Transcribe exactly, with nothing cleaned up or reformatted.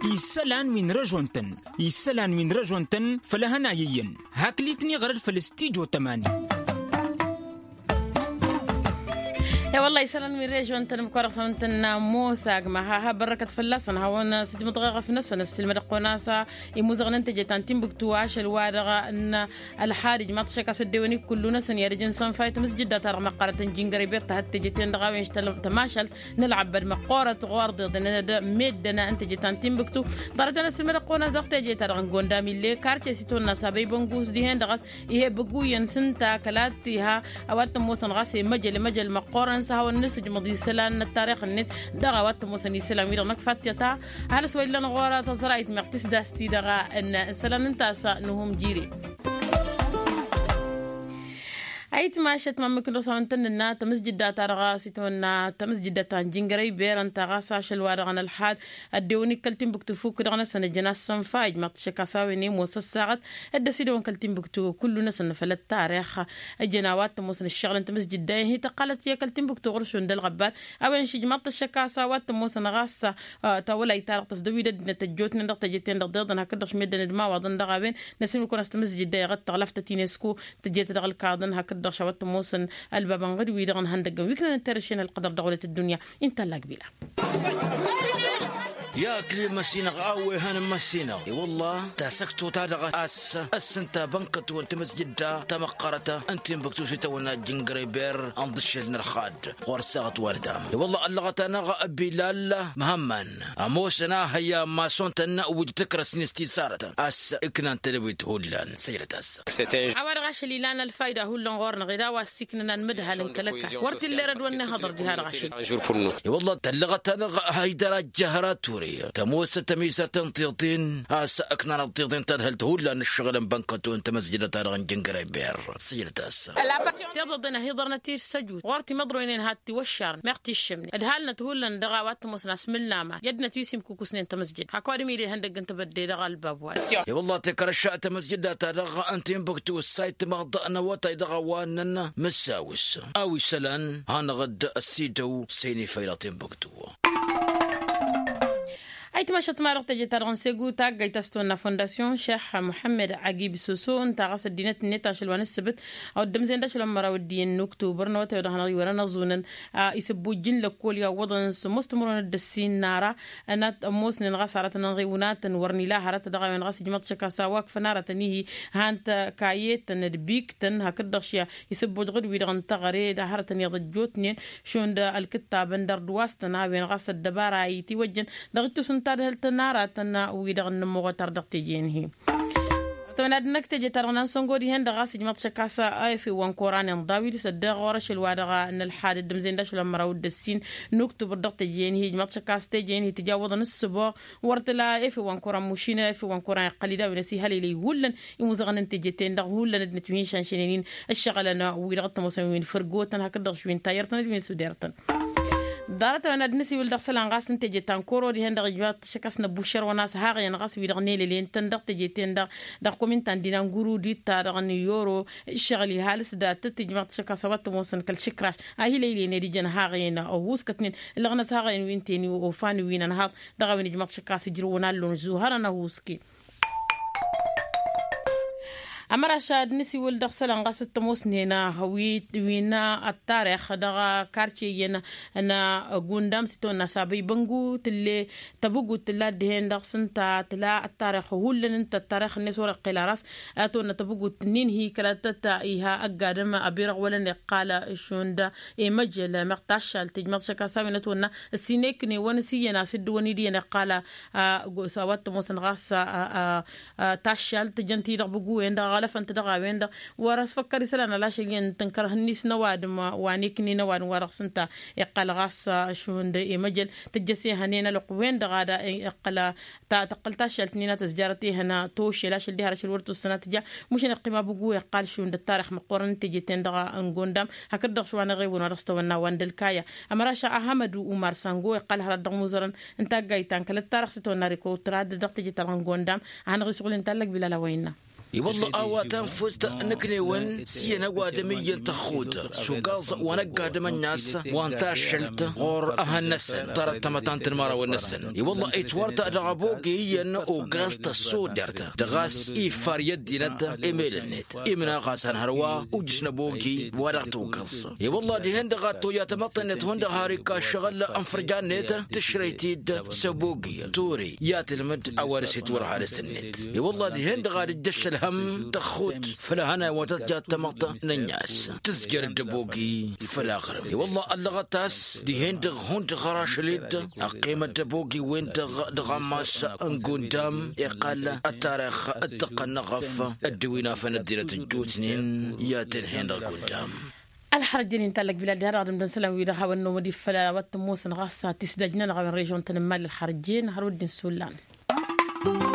يسالان من رجونتن يسالان من رجونتن فلهنايين هاكليتني غرد فلستيجو تماني يا والله يسلم من ريج وانت مكورس وانت موسى ما ها بركة فلسن هون سيد متغاغ في نسن استلم قناسة يموزغ ننتج تانتين بكتو عاش الوادغة ان الحارج ما تشكى سديوني كل نسن يا رجل سن فايت مسجد ترى مقارة جينغري بيرتا هتجتين دغاوي يشتل تماشل نلعب بالمقارة غارض دنا ميدنا انت جتانتين بكتو ضرتنا استلم قناسة تجي ترى نقول دامي اللي كارتي سيتون سابي بنقوس دي هند غاس يه بقوين سنتا كلاتيها اوات موسن غاسي مجل مجل مقارن سها والنسج مضي سلان التاريخ النت دغوات موسني سلام يرنك فاتيتا هل سوي لنا غورا تزرايت مقتس داستي دغا ان سلان انت نهم جيري أيت ما شت ما ممكن رسون تننا تمسجد داتا رغاسيتونا تمسجد داتا جينغري بيرن تغاسا شلوار عن الحاد الدوني كلتين بكتو فوق رغنا سنة جناس سنفاج ما تشكاساوي نيم وسساعت الدسيدون كلتين بكتو كل نسن فلت تاريخ الجناوات تموسن الشغل انت مسجد داين هي تقالت هي كلتين بكتو غرشون دل غبال أوين شي جماعة الشكاساوات تموسن غاسا تاولا يتارق تصدوي دد نتجوت ندق تجيتين دق ضيضن هكدرش ميدن دما وضن دغابين نسيم يكون استمسجد داي غد تغلفت تينيسكو تجيت دغل كاردن هكد شوات موسن البابان غير ويدغن هندق ويكنا نترشين القدر دولة الدنيا انت لا قبيله يا كلي مسينا غاوي هان مسينا اي والله تاسكتو تادغا اس السنتا بنكت وانت مسجدا تمقرته انت بكتو في تونا جنغري بير انضش نرخاد غورساغت والدام اي والله اللغتنا غا بلال مهمان اموسنا هيا ما سونتنا ودتكر سنستي صارت اس اكنا تلويت هولان سيرت اس عوار غاش اللي لنا الفايده هولن غورن غدا واسكننا نمدها لنكلكا ورت اللي رد ون هضر دي هذا غاش اي والله اللغتنا هاي درجه هراتوري تموس تميسة تنطيطين هسا أكنا نطيطين تدهلت هو لأن الشغل بنكتو انت مسجدة تارغن جنقري بير سيرة هسا تضدنا هي ضرنتي السجود وارتي مضروينين هاتي والشارن ميقتي الشمني ادهالنا تهولن دغاوات موسنا اسم اللامة يدنا تيسيم كوكوسنين تمسجد حكواري ميلي هندق انت بدي دغا الباب واي يا والله تكر الشاء مسجدة تارغ انت بكتو السايت مغضأنا وطي دغواننا مساوس اوي سلان هانغد السيدو سيني فيلاتين بكتو أي تمشت مارق تجي ترغن سيجو تاج جاي تستونا فونداسيون شيخ محمد عجيب سوسو انت غاس الدينة النتا شلوان السبت أو الدم زين ده شلون مراو الدين أكتوبر نوت ودهنا يورانا زونن يسبو جن لكل يا وضن مستمرون الدسين نارا أنا موس نغاس على تنغيونات ورني لا هرت دغا من غاس جمت شكاسا واك فنارة تنيه هانت كايت ندبيك تن هكدرشيا يسبو دغد ويدغن تغري ده هرت يضجوتنين شون ده الكتاب بندر دواستنا وين غاس الدبارة يتي وجن دغتو تارهل تنارا تنا ويدغن مغتر دقتجينه تمنا دنك تجي ترغنا سنغودي هند غاسي جمات شكاسا اي في وانكوران انضاوي صدق ورش الوادغا ان الحاد الدمزين داش لما راود السين نكتب دقتجينه جمات شكاس تجينه تجاوز نص بو ورتلا اي في وانكوران مشينا في وانكوران قليلا ونسي هلي لي ولن يمزغن انت جيتين دغ ولن نتمين شانشينين الشغلنا ويرغت مسوين فرغوتن هكذا شوين تايرتن وين سوديرتن دارت أنا دنسي ولد غسلان غاس انت جيتان كورو دي هند غجوات شكاسنا بوشر وناس هاغي غاس ويدغني لي انت دق تجيتين دا دق كومنتان دينا غورو دي تا دغني يورو الشغلي هالس دا تتجمات شكاسوات موسن كل شكراش اهي ليلي ني دي جن هاغينا او وسكتنين لغنا هاغين وينتيني وفاني وين انا ها دغا وين جمات شكاس جرونا لون زوهرنا وسكي أمر شاد نسي ولد غسلان غاس التموسنينا هويت وينا التاريخ دغا كارتي ينا أنا قندام ستونا سابي بنجو تلي تبوجو تلا دهين دغسنتا تلا التاريخ هو اللي انت التاريخ الناس ورق قلاراس أتونا تبوجو تنين هي كلا تتا إيها أقادم أبيرغ ولا نقالة شوندا إيه مجل مقتاشل تجمع شكاسا منتونا السينيكني ونسينا سدوني دي نقالة سوات موسن غاس تاشل تجنتي ربوجو عند فانت دغا وين ورس فكر سلنا لا شيء تنكر هنيس نواد ما وانيكني نواد ورق سنتا يقال غاس شون دي مجل تجسي هنينا لقوين دغا دا يقال تقلتا شلتنينا تسجارتي هنا توشي لا شل دي هرش الورتو السنه تجا مش نقيمه بقو يقال شون د التاريخ مقورن تجي تندغا انغوندام هكذا شو انا غيبون رستونا واندلكايا امراشا احمد وعمر سانغو يقال هرد مزرن انت جايتان كل التاريخ ستونا ريكو تراد دغ تجي ترانغوندام انا غيسقول انت لك بلا لوينا والله أواتان فزت نكني ون سينا وادميا تخود سوقاز ونقاد من الناس وانتاشلت غور أهنسن ترى تمتان تنمارا ونسن والله إتورت أدغبوكي ين وغاز تسودرت دغاس إيفار يدينت إيميل النت إمنا غاسان هروا وجسنا بوكي ورغتو قص والله دي هند غاتو يتمطنت هند هاريكا شغل أنفرجان نت تشريتيد سبوكي توري ياتلمد أوارسيت ورها لسنت والله دي هند غاد الدش الهم تخوت فلا هنا وتتجا تمطى ننياس تسجر الدبوكي فلا غرم والله اللغتاس دي هند هند غراش ليد قيمة دبوكي وين دغماس انقندام يقال التاريخ التقنغف الدوينة فنديرة الجوتنين ياتل هند قندام الحرجين انتلك بلاد هذا من سلام ويدا خاون نو مدي فلا وات موسن غاسا تسدجنا غاون ريجون تنمال الحرجين هرود سولان